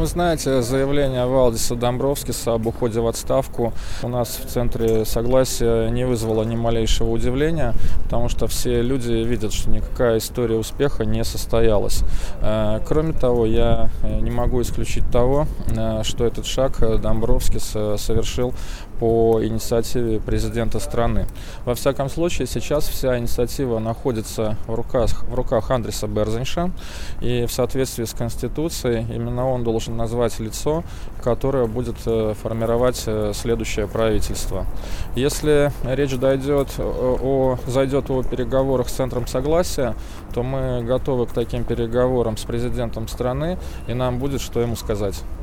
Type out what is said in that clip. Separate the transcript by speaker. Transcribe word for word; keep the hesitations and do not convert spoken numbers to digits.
Speaker 1: Вы знаете, заявление Валдиса Домбровскиса об уходе в отставку у нас в Центре Согласия не вызвало ни малейшего удивления, потому что все люди видят, что никакая история успеха не состоялась. Кроме того, я не могу исключить того, что этот шаг Домбровскис совершил по инициативе президента страны. Во всяком случае, сейчас вся инициатива находится в руках, в руках Андриса Берзинша, и в соответствии с Конституцией именно он должен назвать лицо, которое будет формировать следующее правительство. Если речь дойдет о, зайдет о переговорах с Центром Согласия, то мы готовы к таким переговорам с президентом страны, и нам будет что ему сказать.